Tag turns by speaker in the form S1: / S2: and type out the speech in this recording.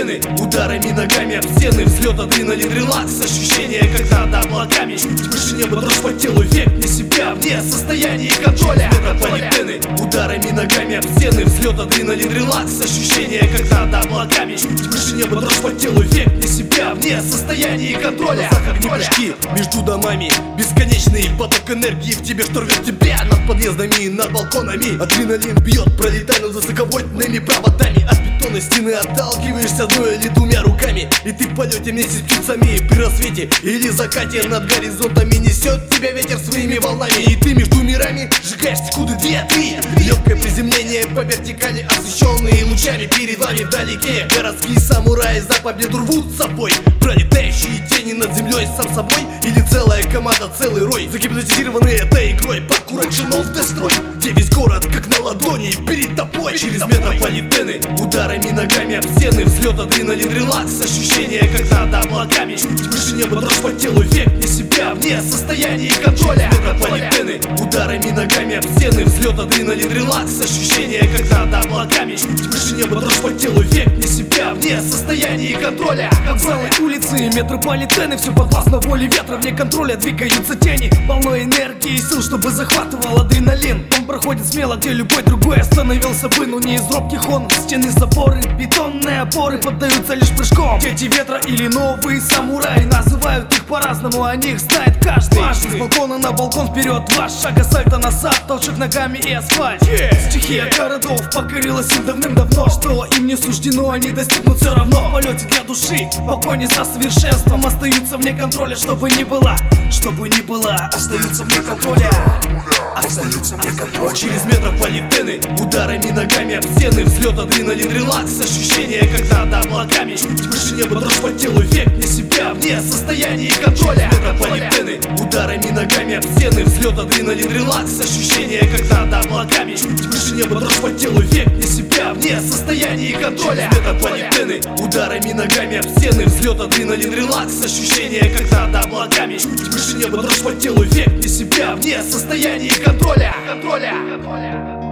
S1: полипены, ударами ногами об стены, взлет, адреналин, релакс, ощущение, когда над облаками чуть выше неба, дрожь по телу, эффект не себя, вне состояния контроля. Полипены, ударами ногами об стены, взлет, адреналин, релакс, ощущение, когда над облаками чуть выше неба, дрожь по телу, эффект не себя, вне состояния контроля. Огни прыжки между домами, бесконечный поток энергии в тебе, что рвет тебя над подъездами, над балконами. Адреналин бьет, пролетая над высоковольтными проводами. От бетонной стены отталкиваешься одной или двумя руками, и ты в полете вместе с птицами. При рассвете или закате над горизонтами несет тебя ветер своими волнами, и ты между мирами сжигаешь секунды 2-3. Легкое приземление по вертикали, освещенные лучами. Перед вами вдалеке городские самураи за победу рвут с собой. Пролетающие тени над землей сам собой, или целая команда, целый рой, загипнотизированные этой игрой. Покурочено в дестрой, где весь город как на ладони перед тобой. Через метрополитены, ударами ногами об стены, взлет, адреналин, релакс, ощущение, когда над облаками чуть выше неба, дрожь по телу, эффект не себя, вне состояния контроля. Метрополитены, ударами ногами об стены, взлет, адреналин, релакс, ощущение, когда над облаками чуть выше неба, дрожь по телу, эффект не себя, вне состояния контроля.
S2: От целой улицы метрополитены, все подвластно воле ветра, вне контроля двигаются тени, волной энергии и сил, чтобы захватывал адреналин. Он проходит смело, где любой другой остановился бы, но не из робких он. Стены, заборы, бетонные опоры поддаются лишь прыжком. Дети ветра или новые самураи, называют их по-разному, о них знает каждый. С балкона на балкон вперед, два шага, сальто назад, толчок ногами и асфальт. Стихия городов покорилась им давным-давно, что им не суждено, они достигнут все равно. В полете для души, в погоне за совершенством, остаются вне контроля, чтобы ни было, остаются вне контроля. Остаются вне контроля.
S1: Через метрополитены, ударами ногами об стены, взлет, адреналин, релакс, ощущение, когда над облаками чуть выше неба, дрожь по телу, эффект не себя, вне состояния контроля. Метрополитены, ударами ногами об стены, взлет, адреналин, релакс, ощущение, когда над облаками чуть выше неба, дрожь по телу, эффект не себя, вне состояния контроля. Метрополитены, ударами ногами об стены, взлет, адреналин, релакс, ощущение, когда над облаками чуть выше неба, дрожь по телу, эффект не себя, вне состояния контроля.